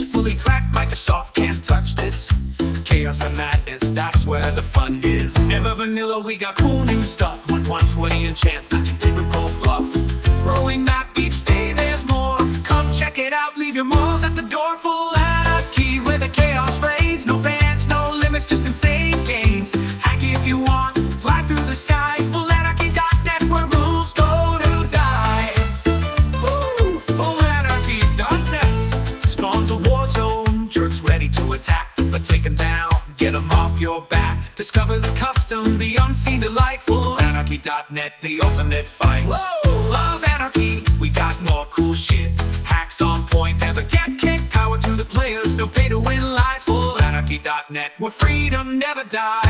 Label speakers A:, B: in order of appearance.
A: fully cracked, Microsoft can't touch this. Chaos and madness, that's where the fun is. Never vanilla, we got cool new stuff. 120 and chance, not your typical fluff. Growing map each day, there's more. Come check it out, leave your morals at the door. Full anarchy, where the chaos reigns. No bans, no limits, just insane gains. Hacky if you want, fly through the sky. Fullanarchy.net, where rules go to die. Woo! Fullanarchy.net spawns a war zone. Jerks ready to attack, but take them down, get them off your back. Discover the custom, the unseen delight. Fullanarchy.net, the ultimate fight. Whoa! Love anarchy, we got more cool shit. Hacks on point, never get kicked. Power to the players, no pay to win lies. Fullanarchy.net, where freedom never dies.